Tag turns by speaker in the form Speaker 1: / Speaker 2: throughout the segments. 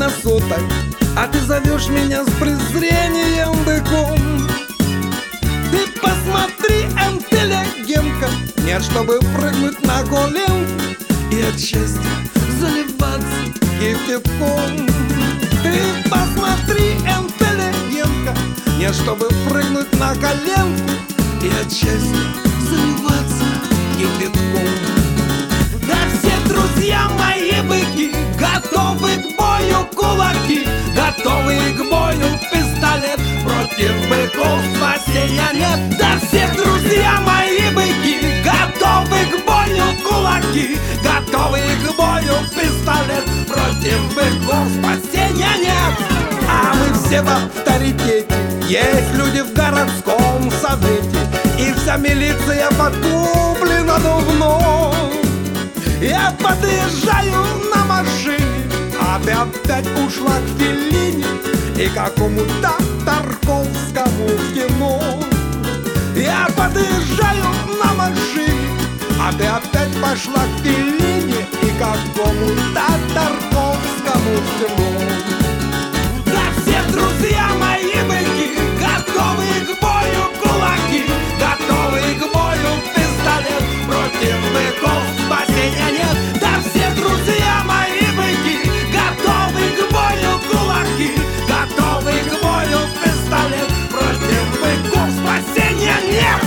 Speaker 1: время суток, а ты зовешь меня с презрением быком. Ты посмотри, интеллигентка, нет, чтобы прыгнуть на коленки и от счастья заливаться кипятком. Ты посмотри, интеллигентка, нет, чтобы прыгнуть на коленки и от счастья заливаться кипятком. Да все друзья мои быки, готовы к бою кулаки, готовы к бою пистолет, против быков спасения нет. Да все друзья мои быки, готовы к бою кулаки, готовы к бою пистолет, против быков спасения нет. А мы все в авторитете, есть люди в городском совете, и вся милиция подкуплена давно. Я подъезжаю на машине, а ты опять ушла к Феллини и какому-то Тарковскому в кино. Я подъезжаю на машине, а ты опять пошла к Феллини и какому-то Тарковскому в кино. Да все друзья мои быки, готовы к бою кулаки, готовы к бою пистолет, против быков спасения нет. Да все друзья мои быки, готовы к бою кулаки, готовы к бою пистолет, против быков спасения нет.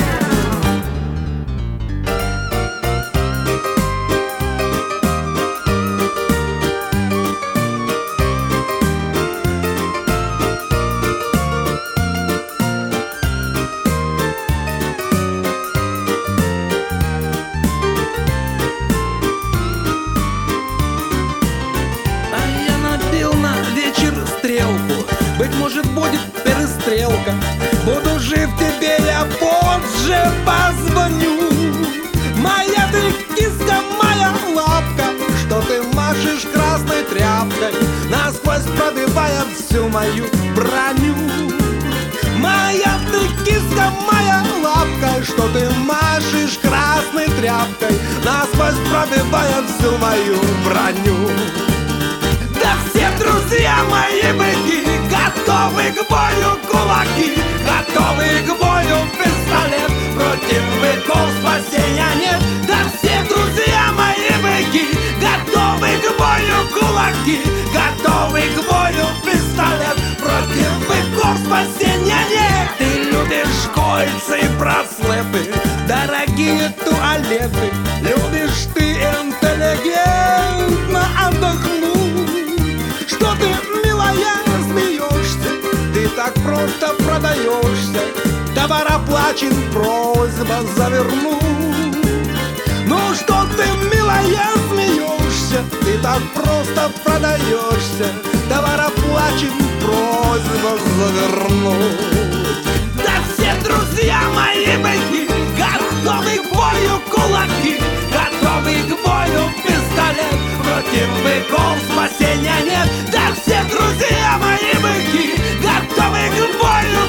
Speaker 1: Быть может, будет перестрелка. Буду жив тебе, я позже позвоню. Моя ты киска, моя лапка, что ты машешь красной тряпкой, насквозь пробивая всю мою броню. Моя ты киска, моя лапка, что ты машешь красной тряпкой, насквозь пробивая всю мою броню. Да все друзья мои быки, готовы к бою кулаки, готовы к бою пистолет, против быков спасения нет. Да все друзья мои быки, готовы к бою кулаки, готовы к бою пистолет, против быков спасения нет. Ты любишь кольца и браслеты, дорогие туалеты, любишь ты интеллигентно отдохнуть. Что ты, милая, смеешься, ты так просто продаешься, товар оплачен, просьба завернуть. Ну что ты, милая, смеешься, ты так просто продаешься, товар оплачен, просьба завернуть. Да все друзья мои быки, готовы к бою кулаки, готовы к бою пистолет, против быков спасения нет. Да все друзья мои быки, готовы к бою